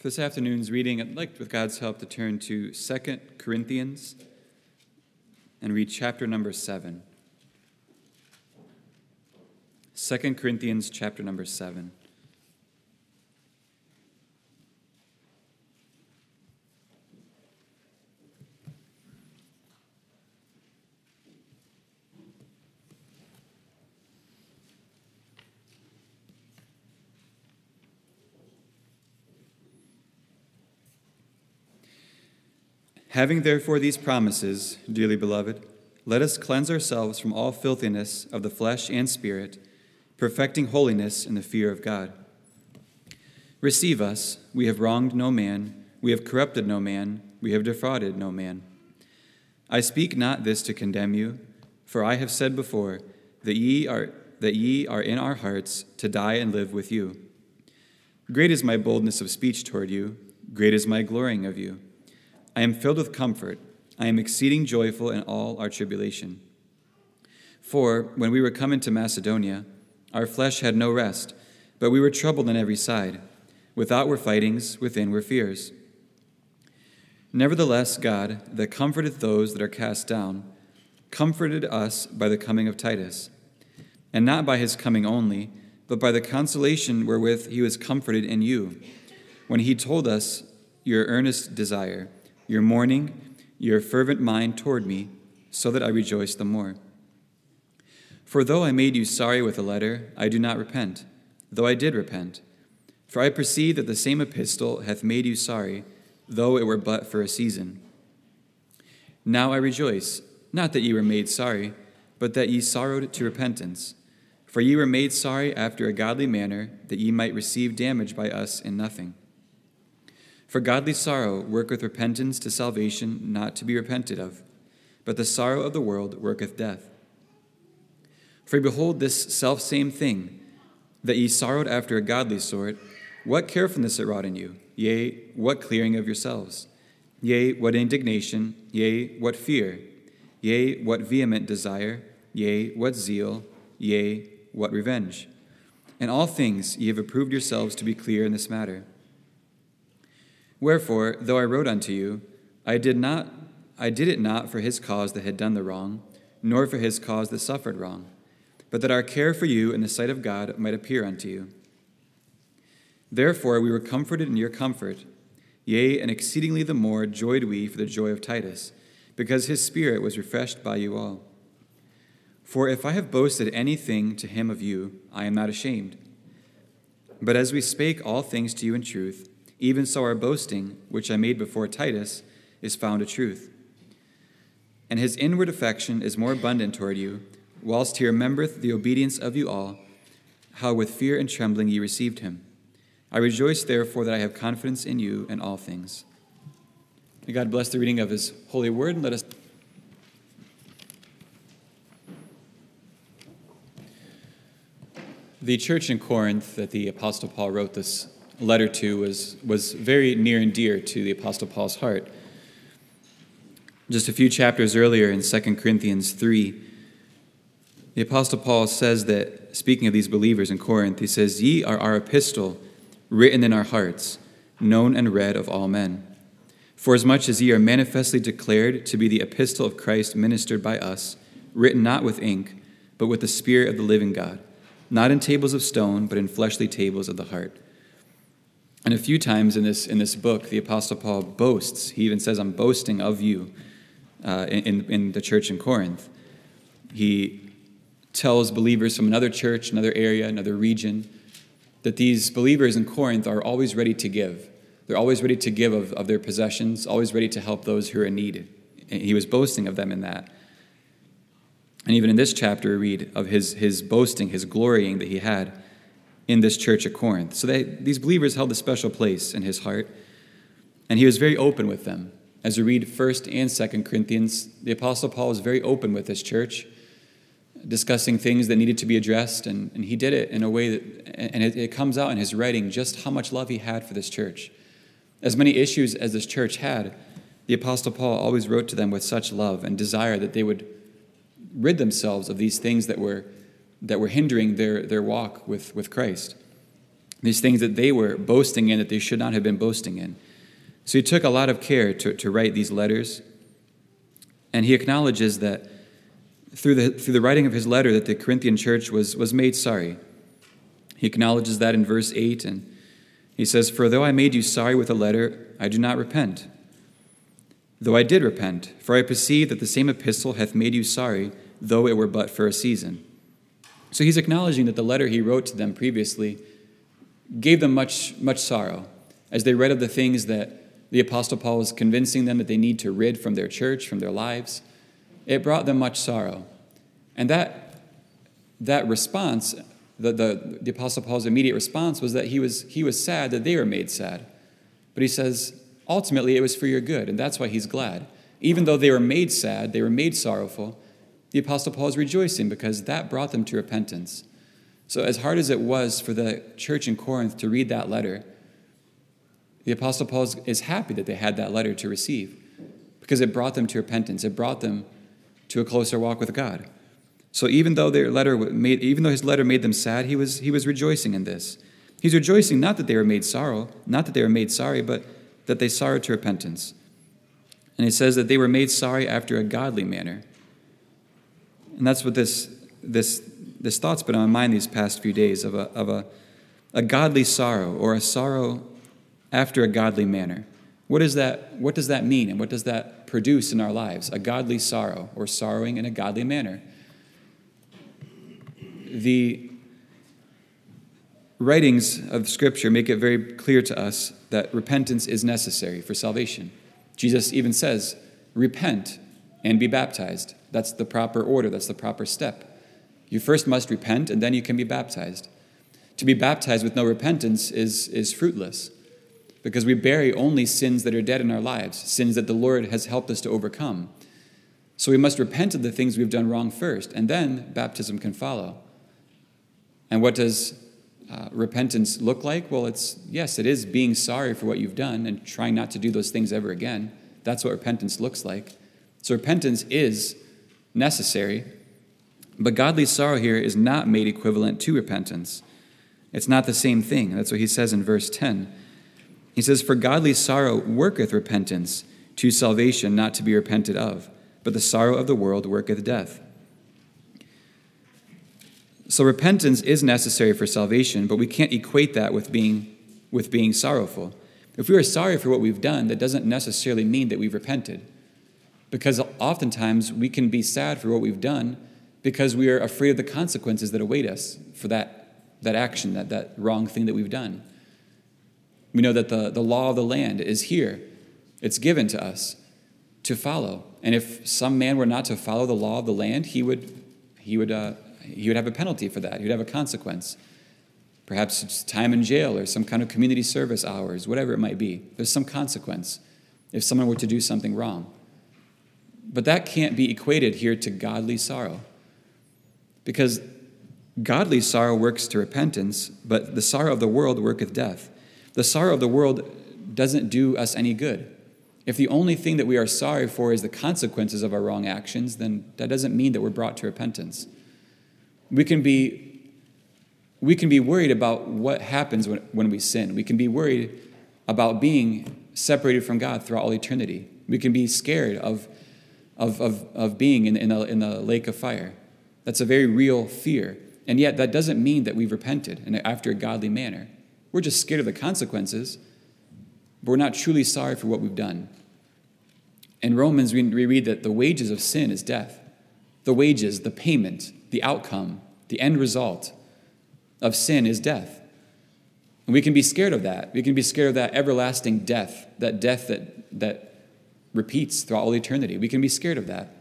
For this afternoon's reading, I'd like, with God's help, to turn to 2 Corinthians and read chapter number 7. 2 Corinthians chapter number 7. Having therefore these promises, dearly beloved, let us cleanse ourselves from all filthiness of the flesh and spirit, perfecting holiness in the fear of God. Receive us, we have wronged no man, we have corrupted no man, we have defrauded no man. I speak not this to condemn you, for I have said before that ye are in our hearts to die and live with you. Great is my boldness of speech toward you, great is my glorying of you. I am filled with comfort. I am exceeding joyful in all our tribulation. For when we were come into Macedonia, our flesh had no rest, but we were troubled on every side. Without were fightings, within were fears. Nevertheless, God, that comforteth those that are cast down, comforted us by the coming of Titus, and not by his coming only, but by the consolation wherewith he was comforted in you, when he told us your earnest desire, your mourning, your fervent mind toward me, so that I rejoice the more. For though I made you sorry with a letter, I do not repent, though I did repent. For I perceive that the same epistle hath made you sorry, though it were but for a season. Now I rejoice, not that ye were made sorry, but that ye sorrowed to repentance. For ye were made sorry after a godly manner, that ye might receive damage by us in nothing. For godly sorrow worketh repentance to salvation not to be repented of, but the sorrow of the world worketh death. For behold this selfsame thing, that ye sorrowed after a godly sort, what carefulness it wrought in you, yea, what clearing of yourselves, yea, what indignation, yea, what fear, yea, what vehement desire, yea, what zeal, yea, what revenge. In all things ye have approved yourselves to be clear in this matter. Wherefore, though I wrote unto you, I did it not for his cause that had done the wrong, nor for his cause that suffered wrong, but that our care for you in the sight of God might appear unto you. Therefore we were comforted in your comfort, yea, and exceedingly the more joyed we for the joy of Titus, because his spirit was refreshed by you all. For if I have boasted anything to him of you, I am not ashamed. But as we spake all things to you in truth, even so our boasting, which I made before Titus, is found a truth. And his inward affection is more abundant toward you, whilst he remembereth the obedience of you all, how with fear and trembling ye received him. I rejoice therefore that I have confidence in you in all things. May God bless the reading of his holy word, and let us... The church in Corinth that the Apostle Paul wrote this letter to was very near and dear to the Apostle Paul's heart. Just a few chapters earlier in 2 Corinthians 3, the Apostle Paul says that, speaking of these believers in Corinth, he says, "Ye are our epistle, written in our hearts, known and read of all men. Forasmuch as ye are manifestly declared to be the epistle of Christ ministered by us, written not with ink, but with the Spirit of the living God, not in tables of stone, but in fleshly tables of the heart." And a few times in this book, the Apostle Paul boasts. He even says, "I'm boasting of you," in the church in Corinth. He tells believers from another church, another area, another region, that these believers in Corinth are always ready to give. They're always ready to give of their possessions, always ready to help those who are in need. And he was boasting of them in that. And even in this chapter, we read of his boasting, his glorying that he had in this church at Corinth. So these believers held a special place in his heart, and he was very open with them. As we read 1 and 2 Corinthians, the Apostle Paul was very open with this church, discussing things that needed to be addressed, and he did it in a way that, and it comes out in his writing just how much love he had for this church. As many issues as this church had, the Apostle Paul always wrote to them with such love and desire that they would rid themselves of these things that were hindering their walk with Christ. these things that they were boasting in that they should not have been boasting in. So he took a lot of care to write these letters, and he acknowledges that through the writing of his letter that the Corinthian church was made sorry. He acknowledges that in verse 8, and he says, "For though I made you sorry with a letter, I do not repent. Though I did repent, for I perceive that the same epistle hath made you sorry, though it were but for a season." So he's acknowledging that the letter he wrote to them previously gave them much, much sorrow as they read of the things that the Apostle Paul was convincing them that they need to rid from their church, from their lives. It brought them much sorrow. And that response, the Apostle Paul's immediate response was that he was sad that they were made sad. But he says, ultimately, it was for your good, and that's why he's glad. Even though they were made sad, they were made sorrowful, the Apostle Paul is rejoicing because that brought them to repentance. So as hard as it was for the church in Corinth to read that letter, the Apostle Paul is happy that they had that letter to receive because it brought them to repentance. It brought them to a closer walk with God. So even though his letter made them sad, he was rejoicing in this. He's rejoicing not that they were made sorry, but that they sorrowed to repentance. And he says that they were made sorry after a godly manner. And that's what this thought's been on my mind these past few days of a godly sorrow, or a sorrow after a godly manner. What does that mean, and what does that produce in our lives? A godly sorrow, or sorrowing in a godly manner. The writings of Scripture make it very clear to us that repentance is necessary for salvation. Jesus even says, repent and be baptized. That's the proper order. That's the proper step. You first must repent, and then you can be baptized. To be baptized with no repentance is fruitless, because we bury only sins that are dead in our lives, sins that the Lord has helped us to overcome. So we must repent of the things we've done wrong first, and then baptism can follow. And what does repentance look like? Well, it is being sorry for what you've done and trying not to do those things ever again. That's what repentance looks like. So repentance is necessary, but godly sorrow here is not made equivalent to repentance. It's not the same thing. That's what he says in verse 10. He says, "For godly sorrow worketh repentance to salvation not to be repented of, but the sorrow of the world worketh death." So repentance is necessary for salvation, but we can't equate that with being sorrowful. If we are sorry for what we've done, that doesn't necessarily mean that we've repented. Because oftentimes we can be sad for what we've done because we are afraid of the consequences that await us for that action, that wrong thing that we've done. We know that the law of the land is here. It's given to us to follow. And if some man were not to follow the law of the land, he would have a penalty for that. He would have a consequence. Perhaps it's time in jail or some kind of community service hours, whatever it might be. There's some consequence if someone were to do something wrong. But that can't be equated here to godly sorrow, because godly sorrow works to repentance, but the sorrow of the world worketh death. The sorrow of the world doesn't do us any good. If the only thing that we are sorry for is the consequences of our wrong actions, then that doesn't mean that we're brought to repentance. We can be worried about what happens when we sin. We can be worried about being separated from God throughout all eternity. We can be scared of being in a lake of fire. That's a very real fear. And yet that doesn't mean that we've repented and after a godly manner. We're just scared of the consequences, but we're not truly sorry for what we've done. In Romans, we read that the wages of sin is death. The wages, the payment, the outcome, the end result of sin is death. And we can be scared of that. We can be scared of that everlasting death that repeats throughout all eternity. We can be scared of that.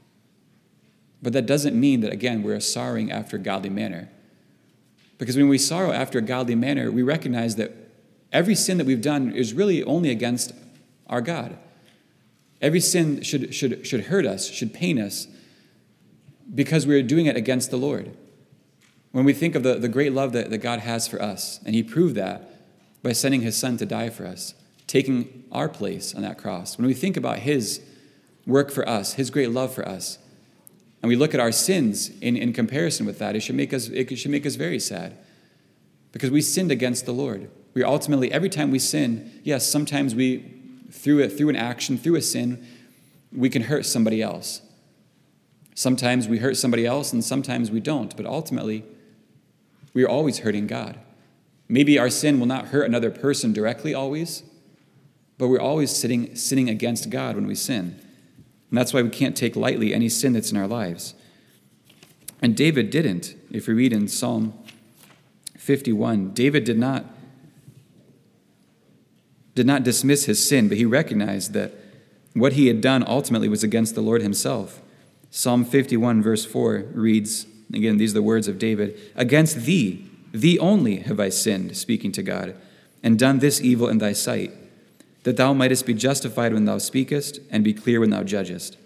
But that doesn't mean that, again, we're sorrowing after a godly manner. Because when we sorrow after a godly manner, we recognize that every sin that we've done is really only against our God. Every sin should hurt us, should pain us, because we're doing it against the Lord. When we think of the great love that God has for us, and he proved that by sending his son to die for us, taking our place on that cross. When we think about his work for us, his great love for us, and we look at our sins in comparison with that, it should make us very sad. because we sinned against the Lord. We ultimately, every time we sin, yes, sometimes through an action, through a sin, we can hurt somebody else. Sometimes we hurt somebody else and sometimes we don't, but ultimately, we are always hurting God. Maybe our sin will not hurt another person directly always, but we're always sinning against God when we sin. And that's why we can't take lightly any sin that's in our lives. And David didn't. If we read in Psalm 51, David did not dismiss his sin, but he recognized that what he had done ultimately was against the Lord himself. Psalm 51, verse 4 reads, again, these are the words of David, "Against thee only have I sinned," speaking to God, "and done this evil in thy sight, that thou mightest be justified when thou speakest, and be clear when thou judgest."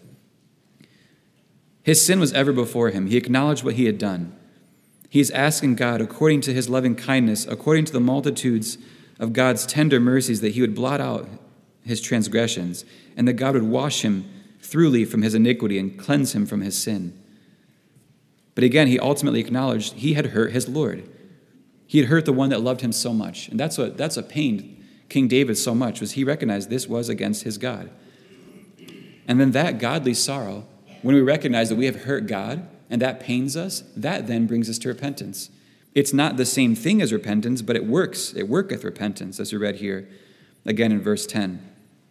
His sin was ever before him. He acknowledged what he had done. He is asking God, according to his loving kindness, according to the multitudes of God's tender mercies, that he would blot out his transgressions, and that God would wash him thoroughly from his iniquity and cleanse him from his sin. But again, he ultimately acknowledged he had hurt his Lord. He had hurt the one that loved him so much. And that's what pained King David so much, was he recognized this was against his God. And then that godly sorrow, when we recognize that we have hurt God and that pains us, that then brings us to repentance. It's not the same thing as repentance, but it works. It worketh repentance, as we read here again in verse 10.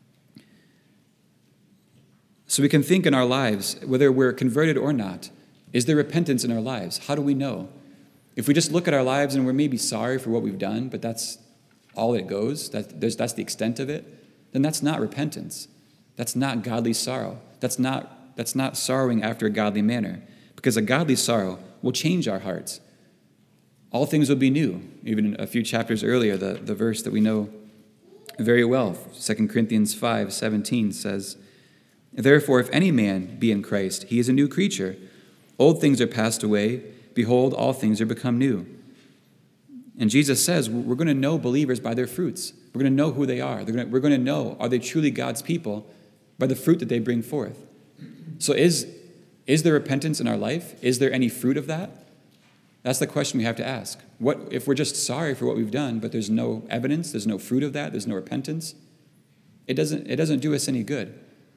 So we can think in our lives, whether we're converted or not, is there repentance in our lives? How do we know? If we just look at our lives and we're maybe sorry for what we've done, but that's all it goes, that's the extent of it, then that's not repentance. That's not godly sorrow. That's not sorrowing after a godly manner, because a godly sorrow will change our hearts. All things will be new. Even a few chapters earlier, the verse that we know very well, 2 Corinthians 5:17 says, "Therefore, if any man be in Christ, he is a new creature. Old things are passed away. Behold, all things are become new." And Jesus says we're going to know believers by their fruits. We're going to know who they are. We're going to know, are they truly God's people, by the fruit that they bring forth. So is there repentance in our life? Is there any fruit of that? That's the question we have to ask. What if we're just sorry for what we've done, but there's no evidence, there's no fruit of that, there's no repentance? It doesn't do us any good.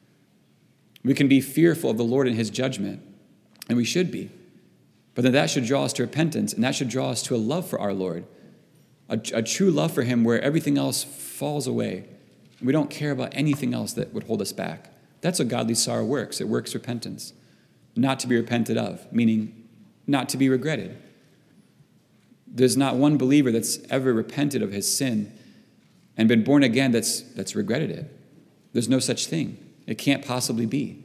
We can be fearful of the Lord and his judgment, and we should be. But then that should draw us to repentance, and that should draw us to a love for our Lord, a true love for him where everything else falls away. We don't care about anything else that would hold us back. That's what godly sorrow works. It works repentance. Not to be repented of, meaning not to be regretted. There's not one believer that's ever repented of his sin and been born again that's regretted it. There's no such thing. It can't possibly be.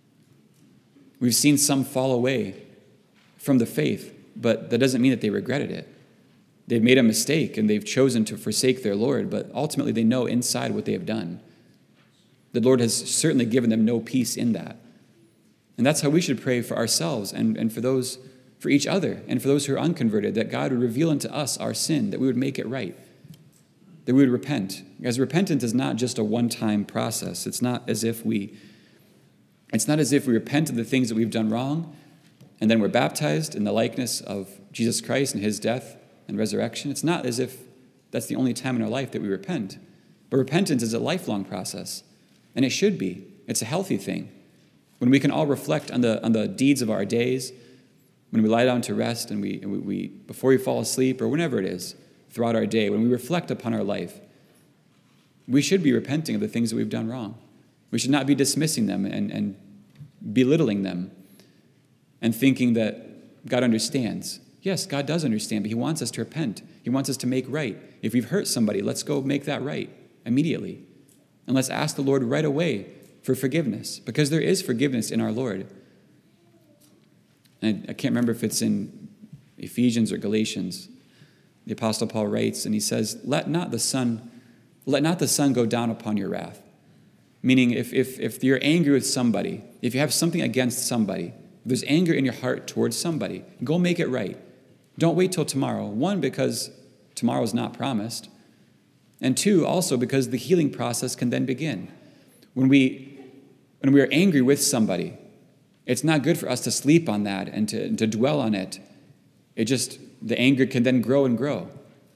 We've seen some fall away from the faith, but that doesn't mean that they regretted it. They've made a mistake and they've chosen to forsake their Lord, but ultimately they know inside what they have done. The Lord has certainly given them no peace in that. And that's how we should pray for ourselves and for each other and for those who are unconverted, that God would reveal unto us our sin, that we would make it right, that we would repent. Because repentance is not just a one-time process. It's not as if we repent of the things that we've done wrong, and then we're baptized in the likeness of Jesus Christ and his death and resurrection. It's not as if that's the only time in our life that we repent. But repentance is a lifelong process, and it should be. It's a healthy thing. When we can all reflect on the deeds of our days, when we lie down to rest and we before we fall asleep or whenever it is throughout our day, when we reflect upon our life, we should be repenting of the things that we've done wrong. We should not be dismissing them and belittling them and thinking that God understands. Yes, God does understand, but he wants us to repent. He wants us to make right. If we've hurt somebody, let's go make that right immediately. And let's ask the Lord right away for forgiveness, because there is forgiveness in our Lord. And I can't remember if it's in Ephesians or Galatians. The Apostle Paul writes, and he says, let not the sun go down upon your wrath. Meaning, if you're angry with somebody, if you have something against somebody, if there's anger in your heart towards somebody, go make it right. Don't wait till tomorrow. One, because tomorrow is not promised. And two, also because the healing process can then begin. When we are angry with somebody, it's not good for us to sleep on that and to dwell on it. The anger can then grow and grow.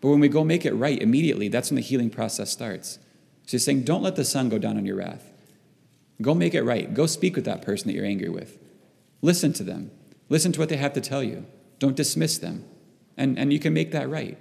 But when we go make it right immediately, that's when the healing process starts. So he's saying, don't let the sun go down on your wrath. Go make it right. Go speak with that person that you're angry with. Listen to them. Listen to what they have to tell you. Don't dismiss them. And you can make that right.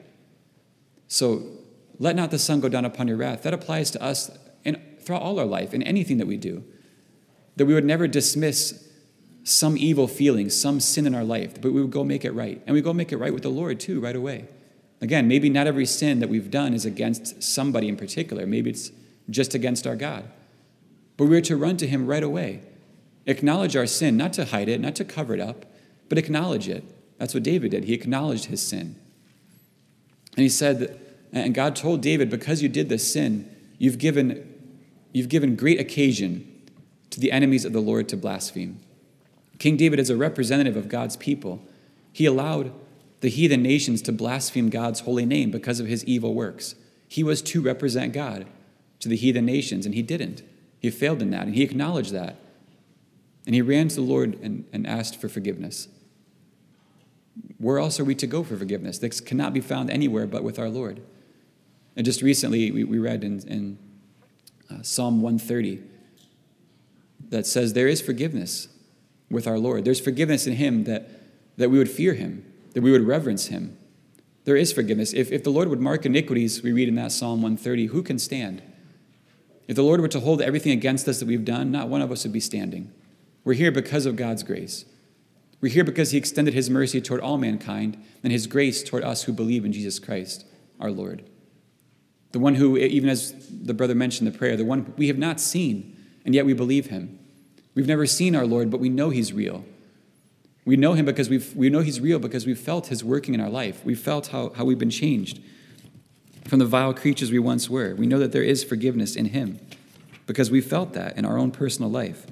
So let not the sun go down upon your wrath. That applies to us throughout all our life, in anything that we do. That we would never dismiss some evil feeling, some sin in our life, but we would go make it right. And we go make it right with the Lord too, right away. Again, maybe not every sin that we've done is against somebody in particular. Maybe it's just against our God. But we're to run to him right away. Acknowledge our sin, not to hide it, not to cover it up, but acknowledge it. That's what David did. He acknowledged his sin. And he said, and God told David, because you did this sin, you've given great occasion to the enemies of the Lord to blaspheme. King David, as a representative of God's people, he allowed the heathen nations to blaspheme God's holy name because of his evil works. He was to represent God to the heathen nations, and he didn't. He failed in that, and he acknowledged that. And he ran to the Lord and asked for forgiveness. Where else are we to go for forgiveness? This cannot be found anywhere but with our Lord. And just recently, we read in Psalm 130 that says there is forgiveness with our Lord. There's forgiveness in him that we would fear him, that we would reverence him. There is forgiveness. If the Lord would mark iniquities, we read in that Psalm 130, who can stand? If the Lord were to hold everything against us that we've done, not one of us would be standing. We're here because of God's grace. We're here because he extended his mercy toward all mankind and his grace toward us who believe in Jesus Christ, our Lord. The one who, even as the brother mentioned in the prayer, the one we have not seen, and yet we believe him. We've never seen our Lord, but we know he's real. We know him because we know he's real because we've felt his working in our life. We've felt how we've been changed from the vile creatures we once were. We know that there is forgiveness in him because we felt that in our own personal life.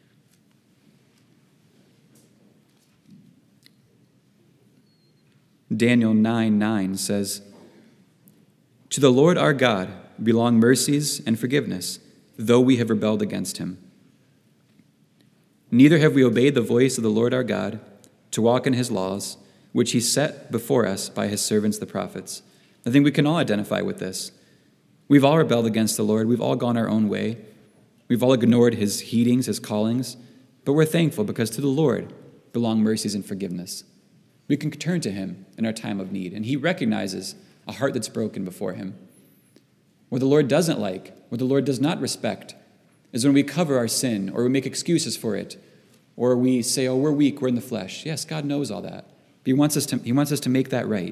Daniel 9:9 says, "To the Lord our God belong mercies and forgiveness, though we have rebelled against him. Neither have we obeyed the voice of the Lord our God to walk in his laws, which he set before us by his servants the prophets." I think we can all identify with this. We've all rebelled against the Lord. We've all gone our own way. We've all ignored his heedings, his callings. But we're thankful because to the Lord belong mercies and forgiveness. We can turn to him in our time of need, and he recognizes a heart that's broken before him. What the Lord doesn't like, what the Lord does not respect, is when we cover our sin, or we make excuses for it, or we say, oh, we're weak, we're in the flesh. Yes, God knows all that. But he wants us to make that right.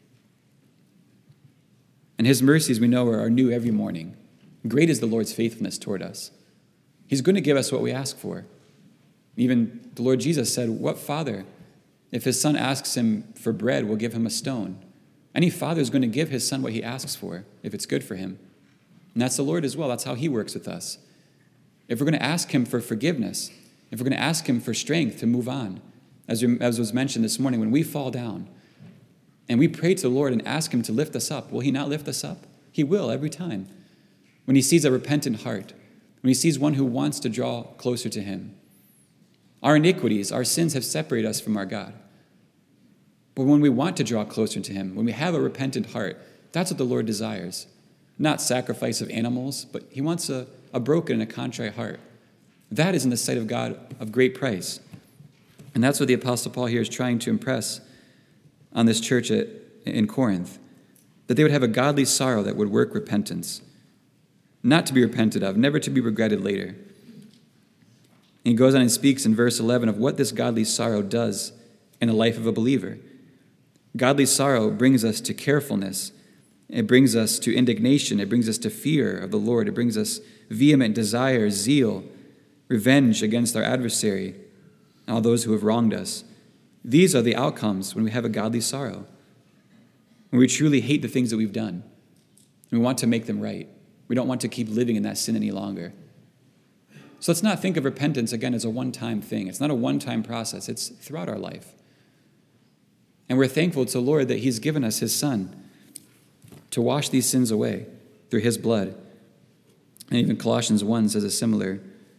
And his mercies, we know, are new every morning. Great is the Lord's faithfulness toward us. He's going to give us what we ask for. Even the Lord Jesus said, what father, if his son asks him for bread, will give him a stone? Any father is going to give his son what he asks for, if it's good for him. And that's the Lord as well. That's how he works with us. If we're going to ask him for forgiveness, if we're going to ask him for strength to move on, as was mentioned this morning, when we fall down and we pray to the Lord and ask him to lift us up, will he not lift us up? He will every time. When he sees a repentant heart, when he sees one who wants to draw closer to him. Our iniquities, our sins have separated us from our God. But when we want to draw closer to him, when we have a repentant heart, that's what the Lord desires. Not sacrifice of animals, but he wants a broken and a contrite heart. That is in the sight of God of great price. And that's what the Apostle Paul here is trying to impress on this church in Corinth, that they would have a godly sorrow that would work repentance, not to be repented of, never to be regretted later. And he goes on and speaks in verse 11 of what this godly sorrow does in the life of a believer. Godly sorrow brings us to carefulness. It brings us to indignation. It brings us to fear of the Lord. It brings us vehement desire, zeal, revenge against our adversary, and all those who have wronged us. These are the outcomes when we have a godly sorrow, when we truly hate the things that we've done, and we want to make them right. We don't want to keep living in that sin any longer. So let's not think of repentance, again, as a one-time thing. It's not a one-time process. It's throughout our life. And we're thankful to the Lord that he's given us his Son to wash these sins away through his blood. And even Colossians 1 says a similar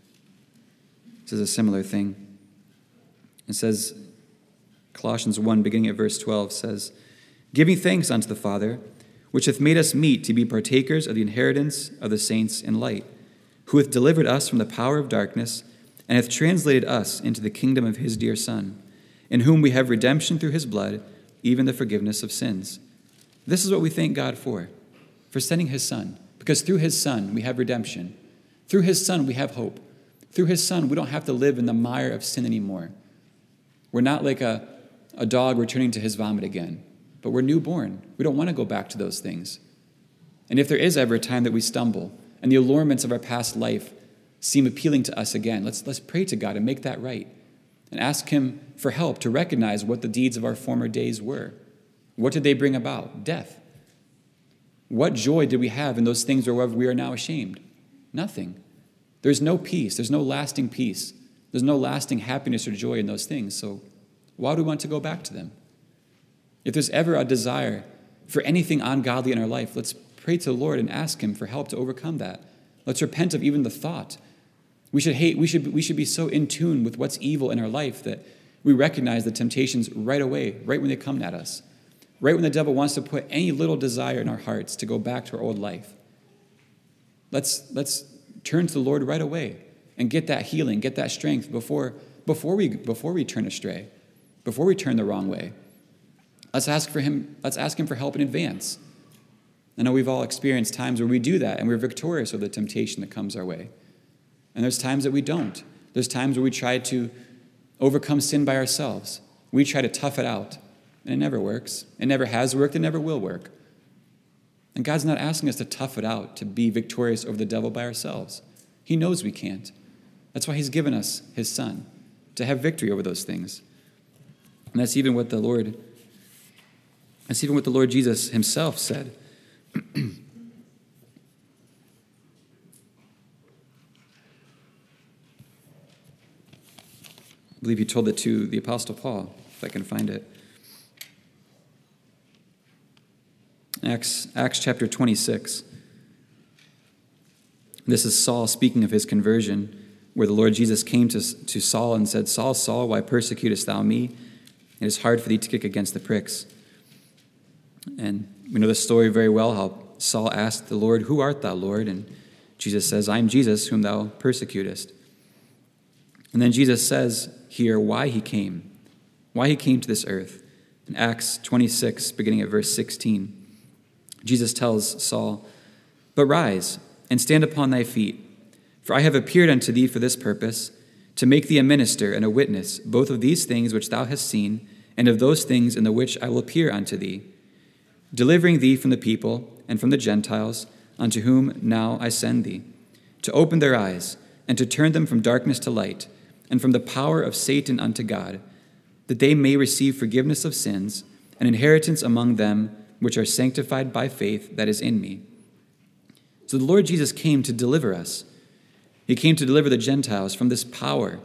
thing. It says, Colossians 1, beginning at verse 12, says, "Giving thanks unto the Father, which hath made us meet to be partakers of the inheritance of the saints in light, who hath delivered us from the power of darkness, and hath translated us into the kingdom of his dear Son, in whom we have redemption through his blood, even the forgiveness of sins. This is what we thank God for sending his Son, because through his Son we have redemption. Through his Son we have hope. Through his Son we don't have to live in the mire of sin anymore. We're not like a dog returning to his vomit again, but we're newborn. We don't want to go back to those things. And if there is ever a time that we stumble and the allurements of our past life seem appealing to us again, let's pray to God and make that right and ask him for help to recognize what the deeds of our former days were. What did they bring about? Death. What joy did we have in those things whereof we are now ashamed? Nothing. There's no peace. There's no lasting peace. There's no lasting happiness or joy in those things. So why do we want to go back to them? If there's ever a desire for anything ungodly in our life, let's pray to the Lord and ask him for help to overcome that. Let's repent of even the thought. We should be so in tune with what's evil in our life that we recognize the temptations right away, right when they come at us, right when the devil wants to put any little desire in our hearts to go back to our old life. Let's turn to the Lord right away and get that healing, get that strength before we turn astray, before we turn the wrong way. Let's ask him for help in advance. I know we've all experienced times where we do that and we're victorious of the temptation that comes our way. And there's times that we don't. There's times where we try to overcome sin by ourselves. We try to tough it out, and it never works. It never has worked. It never will work. And God's not asking us to tough it out, to be victorious over the devil by ourselves. He knows we can't. That's why he's given us his Son, to have victory over those things. And that's even what the Lord Jesus himself said. I believe he told it to the Apostle Paul, if I can find it. Acts chapter 26. This is Saul speaking of his conversion, where the Lord Jesus came to Saul and said, Saul, Saul, why persecutest thou me? It is hard for thee to kick against the pricks. And we know the story very well, how Saul asked the Lord, who art thou, Lord? And Jesus says, I am Jesus, whom thou persecutest. And then Jesus says here why he came to this earth. In Acts 26, beginning at verse 16, Jesus tells Saul, but rise and stand upon thy feet, for I have appeared unto thee for this purpose, to make thee a minister and a witness, both of these things which thou hast seen, and of those things in the which I will appear unto thee, delivering thee from the people and from the Gentiles, unto whom now I send thee, to open their eyes, and to turn them from darkness to light, and from the power of Satan unto God, that they may receive forgiveness of sins, and inheritance among them which are sanctified by faith that is in me. So the Lord Jesus came to deliver us. He came to deliver the Gentiles from this power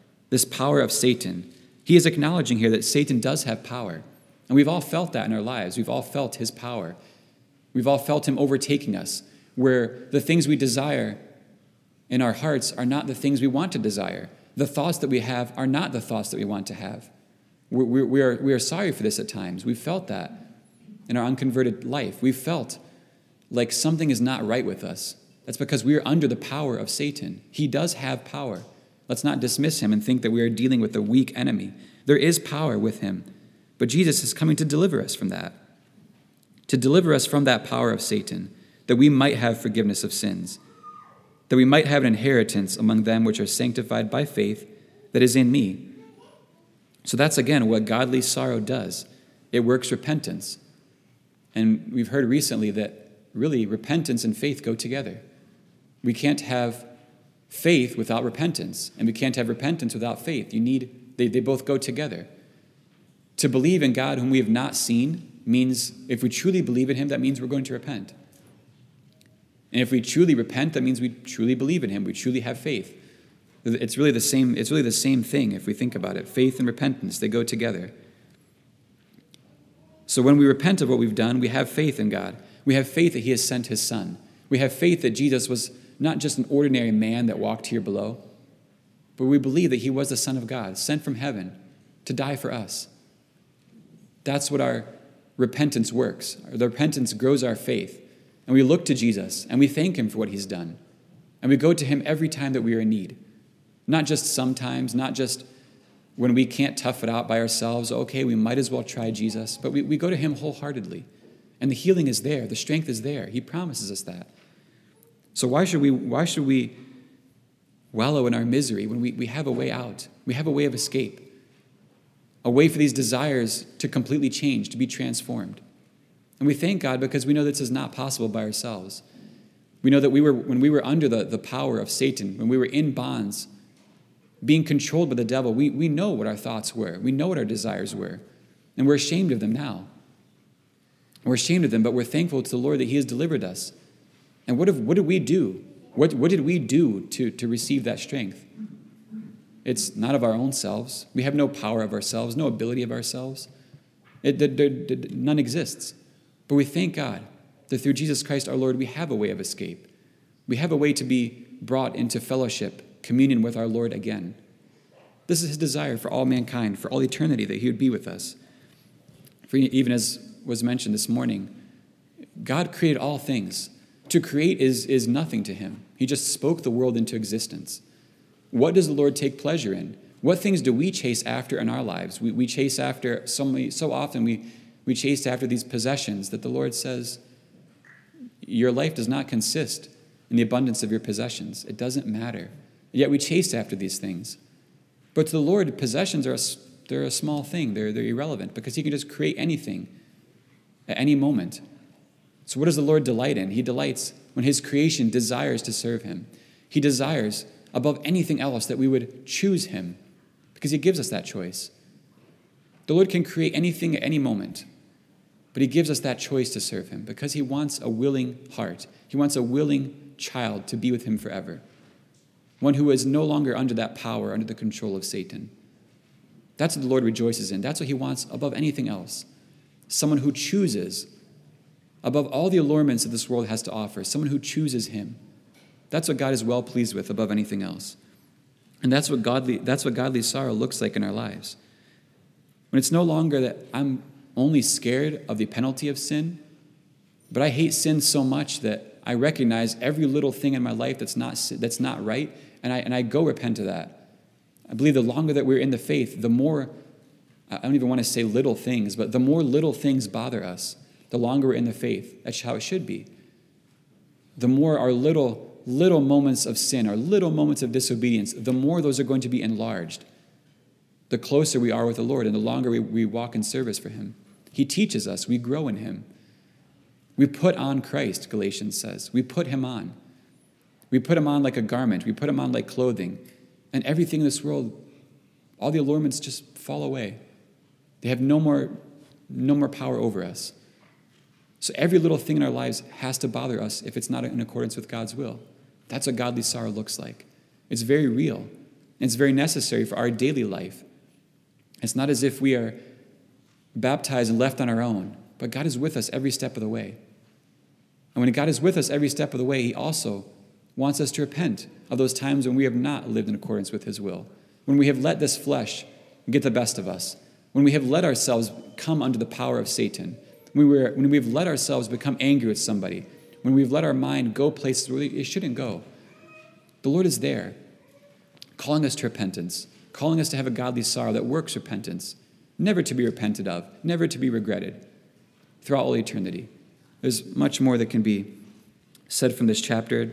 of Satan. He is acknowledging here that Satan does have power. And we've all felt that in our lives. We've all felt his power. We've all felt him overtaking us, where the things we desire in our hearts are not the things we want to desire. The thoughts that we have are not the thoughts that we want to have. We are sorry for this at times. We've felt that in our unconverted life. We've felt like something is not right with us. That's because we are under the power of Satan. He does have power. Let's not dismiss him and think that we are dealing with a weak enemy. There is power with him. But Jesus is coming to deliver us from that. To deliver us from that power of Satan, that we might have forgiveness of sins, that we might have an inheritance among them which are sanctified by faith that is in me. So that's, again, what godly sorrow does. It works repentance. And we've heard recently that really repentance and faith go together. We can't have faith without repentance, and we can't have repentance without faith. They both go together. To believe in God whom we have not seen means, if we truly believe in him, that means we're going to repent. And if we truly repent, that means we truly believe in him. We truly have faith. It's really the same thing if we think about it. Faith and repentance, they go together. So when we repent of what we've done, we have faith in God. We have faith that he has sent his Son. We have faith that Jesus was not just an ordinary man that walked here below, but we believe that he was the Son of God, sent from heaven to die for us. That's what our repentance works. The repentance grows our faith. And we look to Jesus, and we thank him for what he's done. And we go to him every time that we are in need. Not just sometimes, not just when we can't tough it out by ourselves. Okay, we might as well try Jesus. But we go to him wholeheartedly. And the healing is there. The strength is there. He promises us that. So why should we wallow in our misery when we have a way out? We have a way of escape. A way for these desires to completely change, to be transformed. And we thank God because we know this is not possible by ourselves. We know that when we were under the power of Satan, when we were in bonds, being controlled by the devil, we know what our thoughts were. We know what our desires were. And we're ashamed of them now. We're ashamed of them, but we're thankful to the Lord that he has delivered us. And what did we do? What did we do to receive that strength? It's not of our own selves. We have no power of ourselves, no ability of ourselves. None exists. But we thank God that through Jesus Christ our Lord, we have a way of escape. We have a way to be brought into fellowship, communion with our Lord again. This is his desire for all mankind, for all eternity, that he would be with us. For even as was mentioned this morning, God created all things. To create is nothing to him. He just spoke the world into existence. What does the Lord take pleasure in? What things do we chase after in our lives? We chase after, so often we chase after these possessions that the Lord says, your life does not consist in the abundance of your possessions. It doesn't matter. Yet we chase after these things. But to the Lord, possessions they're a small thing. They're irrelevant because he can just create anything at any moment. So what does the Lord delight in? He delights when his creation desires to serve him. He desires above anything else that we would choose him because he gives us that choice. The Lord can create anything at any moment, but he gives us that choice to serve him because he wants a willing heart. He wants a willing child to be with him forever, one who is no longer under that power, under the control of Satan. That's what the Lord rejoices in. That's what he wants above anything else. Someone who chooses above all the allurements that this world has to offer, someone who chooses him. That's what God is well pleased with above anything else. And that's what godly sorrow looks like in our lives. When it's no longer that I'm only scared of the penalty of sin, but I hate sin so much that I recognize every little thing in my life that's not right, and I go repent of that. I believe the longer that we're in the faith, the more, I don't even want to say little things, but the more little things bother us, the longer we're in the faith. That's how it should be. The more our little moments of sin, our little moments of disobedience, the more those are going to be enlarged. The closer we are with the Lord and the longer we walk in service for him. He teaches us. We grow in him. We put on Christ, Galatians says. We put him on. We put him on like a garment. We put him on like clothing. And everything in this world, all the allurements just fall away. They have no more power over us. So every little thing in our lives has to bother us if it's not in accordance with God's will. That's what godly sorrow looks like. It's very real. And it's very necessary for our daily life. It's not as if we are baptized and left on our own, but God is with us every step of the way. And when God is with us every step of the way, he also wants us to repent of those times when we have not lived in accordance with his will, when we have let this flesh get the best of us, when we have let ourselves come under the power of Satan, when we've let ourselves become angry with somebody, when we've let our mind go places where it shouldn't go. The Lord is there, calling us to repentance, calling us to have a godly sorrow that works repentance, never to be repented of, never to be regretted throughout all eternity. There's much more that can be said from this chapter.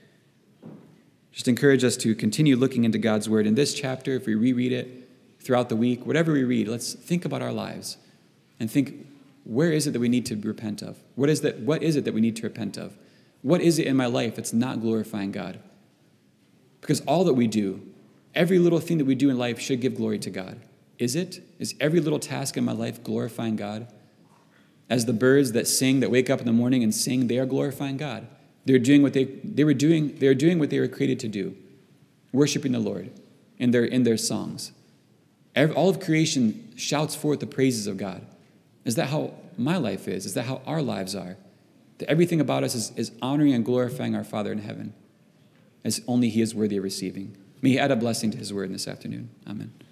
Just encourage us to continue looking into God's word. In this chapter, if we reread it throughout the week, whatever we read, let's think about our lives and think, where is it that we need to repent of? What is it that we need to repent of? What is it in my life that's not glorifying God? Because all that we do, every little thing that we do in life should give glory to God. Is it? Is every little task in my life glorifying God? As the birds that sing, that wake up in the morning and sing, they are glorifying God. They're doing what they were created to do, worshiping the Lord in their songs. All of creation shouts forth the praises of God. Is that how my life is? Is that how our lives are? That everything about us is honoring and glorifying our Father in heaven, as only he is worthy of receiving. May he add a blessing to his word this afternoon. Amen.